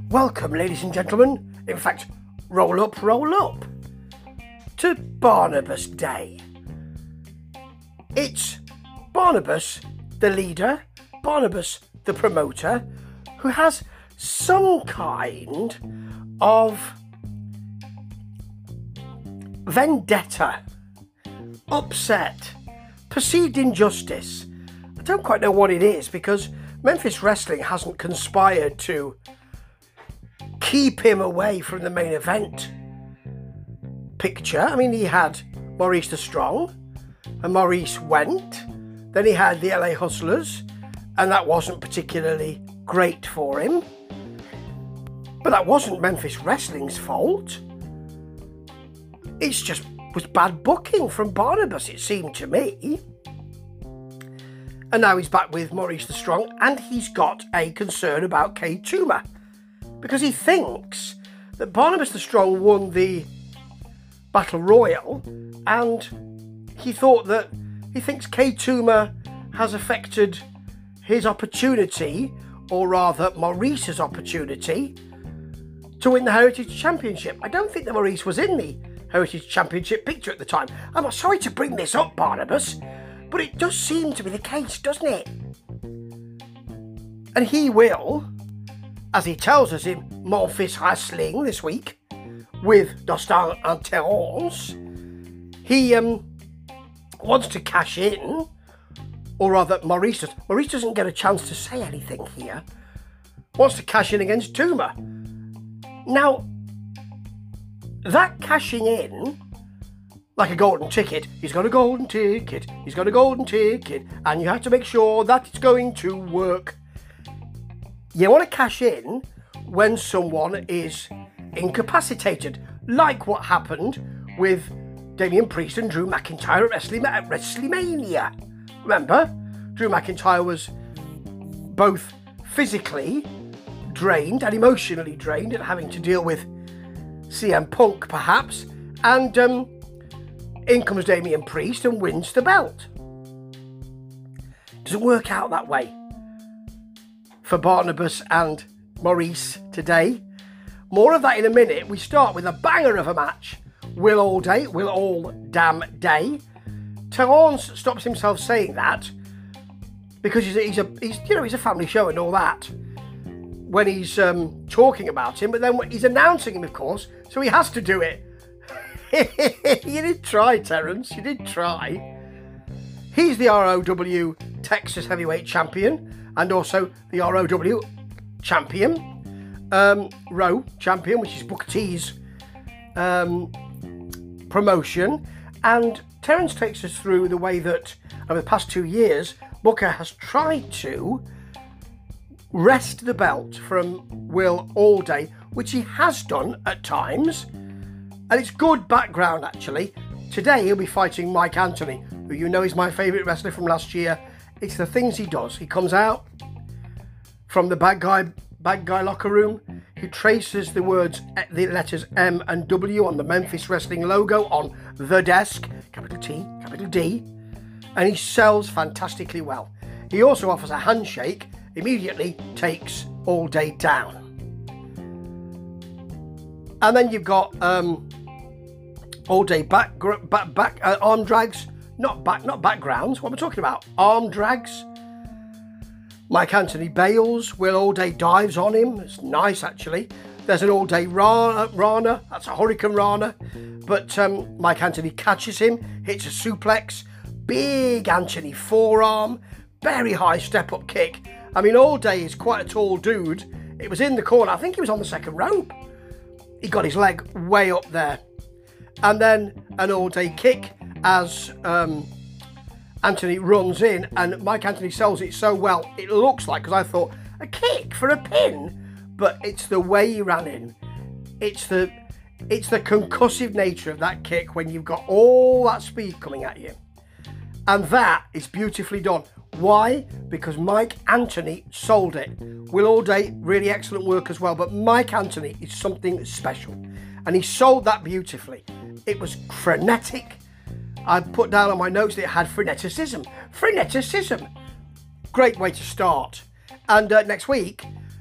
Welcome, ladies and gentlemen, in fact, roll up, to Barnabas Day. It's Barnabas, the leader, Barnabas, the promoter, who has some kind of vendetta, upset, perceived injustice. I don't quite know what it is because Memphis Wrestling hasn't conspired to keep him away from the main event picture. I mean, he had Maurice the Strong, and Maurice went. Then he had the LA Hustlers, and that wasn't particularly great for him. But that wasn't Memphis Wrestling's fault. It just was bad booking from Barnabas, it seemed to me. And now he's back with Maurice the Strong, and he's got a concern about Kay Tuma, because he thinks that Barnabas the Strong won the Battle Royal, and he thinks Kay Tuma has affected his opportunity, or rather Maurice's opportunity, to win the Heritage Championship. I don't think that Maurice was in the Heritage Championship picture at the time. I'm sorry to bring this up, Barnabas, but it does seem to be the case, doesn't it? And he will, as he tells us in Memphis Wrestling this week, with Dostal and Terence, he wants to cash in, or rather Maurice does. Maurice doesn't get a chance to say anything here. Wants to cash in against Tuma. Now, that cashing in, like a golden ticket, he's got a golden ticket, and you have to make sure that it's going to work. You want to cash in when someone is incapacitated, like what happened with Damian Priest and Drew McIntyre at WrestleMania. Remember, Drew McIntyre was both physically drained and emotionally drained and having to deal with CM Punk, perhaps, and in comes Damian Priest and wins the belt. Doesn't work out that way for Barnabas and Maurice today. More of that in a minute. We start with a banger of a match. Will all damn day. Terence stops himself saying that because he's a family show and all that when he's talking about him, but then he's announcing him, of course, so he has to do it. You did try, Terence. You did try. He's the ROW Texas Heavyweight Champion and also the ROW Champion, Row Champion, which is Booker T's promotion. And Terence takes us through the way that over the past 2 years, Booker has tried to wrest the belt from Will Allday, which he has done at times. And it's good background, actually. Today he'll be fighting Mike Anthony, who you know is my favourite wrestler from last year. It's the things he does. He comes out from the bad guy locker room. He traces the letters M and W on the Memphis Wrestling logo on the desk, capital T, capital D, and he sells fantastically well. He also offers a handshake, immediately takes Allday down. And then you've got Allday back arm drags, not backgrounds. What am I talking about? Arm drags. Mike Anthony bails. Will Allday dives on him. It's nice, actually. There's an Allday Rana. That's a Hurricane Rana. But Mike Anthony catches him, hits a suplex. Big Anthony forearm. Very high step-up kick. I mean, Allday is quite a tall dude. It was in the corner. I think he was on the second rope. He got his leg way up there. And then an Allday kick as Anthony runs in, and Mike Anthony sells it so well, it looks like, because I thought, a kick for a pin, but it's the way he ran in. It's the concussive nature of that kick when you've got all that speed coming at you. And that is beautifully done. Why? Because Mike Anthony sold it. Will Allday, really excellent work as well, but Mike Anthony is something special. And he sold that beautifully. It was frenetic. I put down on my notes that it had freneticism. Freneticism. Great way to start. And next week,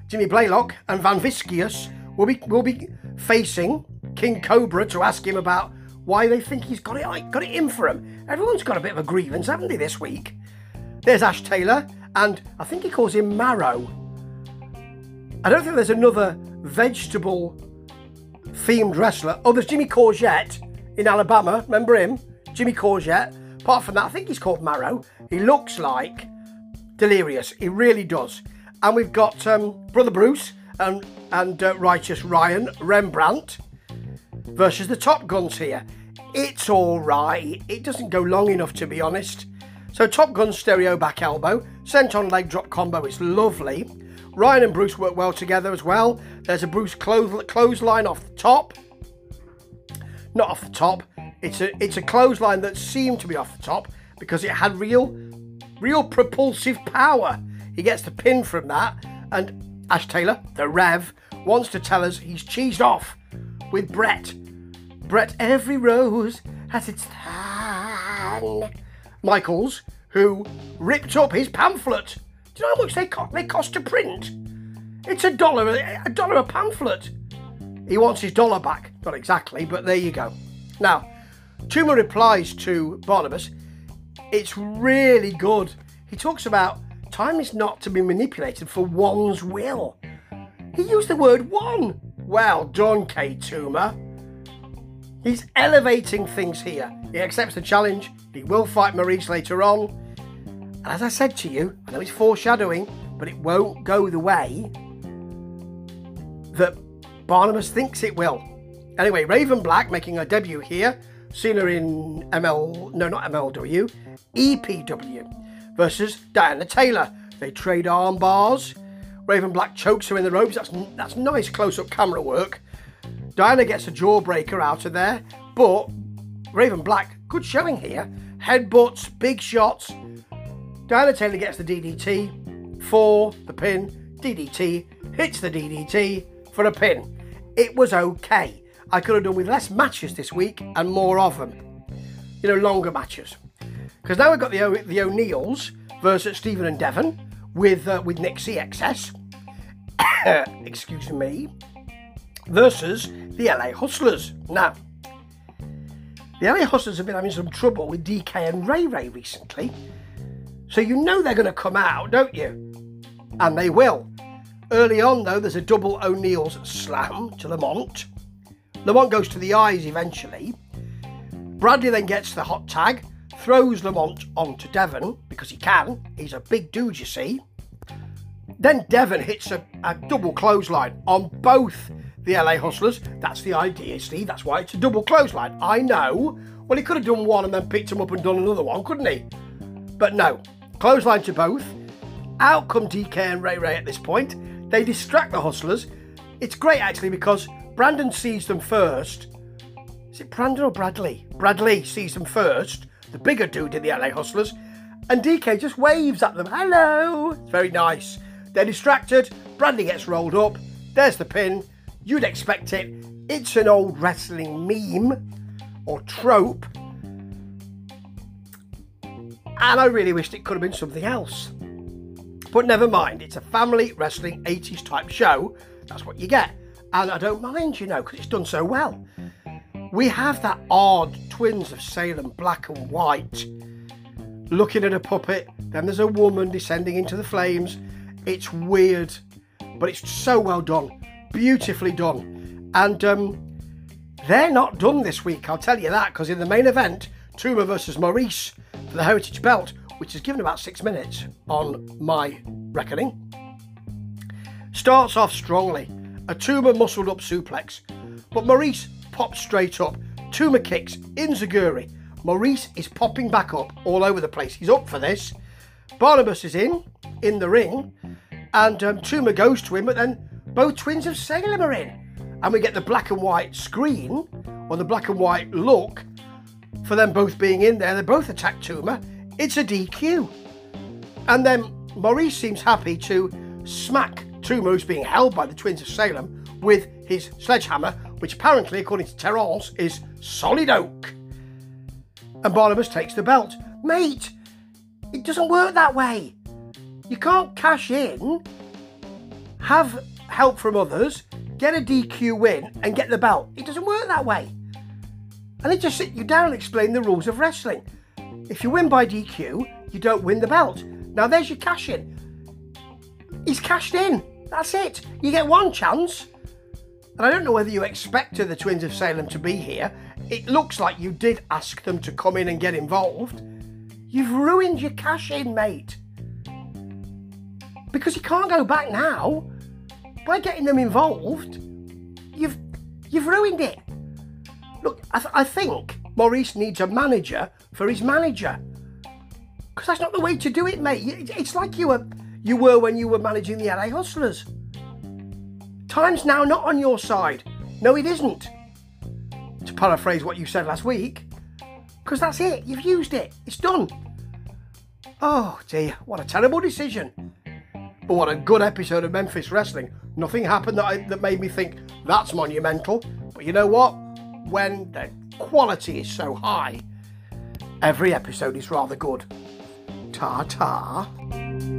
Jimmy Blaylock and Van Viscius will be facing King Cobra to ask him about why they think he's got it in for him. Everyone's got a bit of a grievance, haven't they, this week? There's Ash Taylor, and I think he calls him Marrow. I don't think there's another vegetable-themed wrestler. Oh, there's Jimmy Courgette in Alabama. Remember him? Jimmy Courgette. Apart from that, I think he's called Marrow. He looks like Delirious. He really does. And we've got Brother Bruce and Righteous Ryan Rembrandt versus the Top Guns here. It's all right. It doesn't go long enough, to be honest. So Top Gun's stereo back elbow, senton leg drop combo is lovely. Ryan and Bruce work well together as well. There's a Bruce clothesline off the top. Not off the top. It's a clothesline that seemed to be off the top because it had real propulsive power. He gets the pin from that, and Ash Taylor, the Rev, wants to tell us he's cheesed off with Brett. Brett, every rose has its thorn. Michaels, who ripped up his pamphlet. Do you know how much they cost to print? It's $1 a pamphlet. He wants his dollar back. Not exactly, but there you go. Now, Tuma replies to Barnabas. It's really good. He talks about time is not to be manipulated for one's will. He used the word one. Well done, K. Tuma. He's elevating things here. He accepts the challenge. He will fight Maurice later on. And as I said to you, I know it's foreshadowing, but it won't go the way that Barnabas thinks it will. Anyway, Raven Black making her debut here. Seen her in EPW versus Diana Taylor. They trade arm bars. Raven Black chokes her in the ropes. That's nice close-up camera work. Diana gets a jawbreaker out of there, but Raven Black, good showing here. Headbutts, big shots. Diana Taylor gets the DDT for the pin. DDT hits the DDT for a pin. It was okay. I could have done with less matches this week and more of them. You know, longer matches. Because now we've got the O'Neills versus Stephen and Devon with Nick CXS. Excuse me. Versus the LA Hustlers. Now, the LA Hustlers have been having some trouble with DK and Ray Ray recently. So you know they're going to come out, don't you? And they will. Early on, though, there's a double O'Neill's slam to Lamont. Lamont goes to the eyes eventually. Bradley then gets the hot tag, throws Lamont onto Devon, because he can. He's a big dude, you see. Then Devon hits a double clothesline on both the LA Hustlers. That's the idea, Steve. That's why it's a double clothesline. I know. Well, he could have done one and then picked him up and done another one, couldn't he? But no. Clothesline to both. Out come DK and Ray Ray at this point. They distract the Hustlers. It's great, actually, because Brandon sees them first. Is it Brandon or Bradley? Bradley sees them first. The bigger dude in the LA Hustlers. And DK just waves at them. Hello. It's very nice. They're distracted. Bradley gets rolled up. There's the pin. You'd expect it. It's an old wrestling meme or trope. And I really wished it could have been something else. But never mind. It's a family wrestling 80s type show. That's what you get. And I don't mind, you know, because it's done so well. We have that odd Twins of Salem black and white looking at a puppet. Then there's a woman descending into the flames. It's weird, but it's so well done. Beautifully done. And they're not done this week, I'll tell you that, because in the main event, Tuma versus Maurice for the Heritage Belt, which is given about 6 minutes on my reckoning, starts off strongly. A Tuma muscled up suplex, but Maurice pops straight up. Tuma kicks, Inzaguri. Maurice is popping back up all over the place. He's up for this. Barnabas is in the ring, and Tuma goes to him, but then both Twins of Salem are in. And we get the black and white screen, or the black and white look, for them both being in there. They both attack Tuma. It's a DQ. And then Maurice seems happy to smack Tuma, who's being held by the Twins of Salem, with his sledgehammer, which apparently, according to Terrence, is solid oak. And Barnabas takes the belt. Mate, it doesn't work that way. You can't cash in have help from others, get a DQ win, and get the belt. It doesn't work that way. And they just sit you down and explain the rules of wrestling. If you win by DQ, you don't win the belt. Now there's your cash in. He's cashed in. That's it. You get one chance. And I don't know whether you expected the Twins of Salem to be here. It looks like you did ask them to come in and get involved. You've ruined your cash in, mate. Because you can't go back now. By getting them involved, you've ruined it. Look, I think Maurice needs a manager for his manager. Because that's not the way to do it, mate. It's like you were when you were managing the LA Hustlers. Time's now not on your side. No, it isn't. To paraphrase what you said last week. Because that's it. You've used it. It's done. Oh, dear. What a terrible decision. But what a good episode of Memphis Wrestling. Nothing happened that made me think that's monumental. But you know what? When the quality is so high, every episode is rather good. Ta-ta.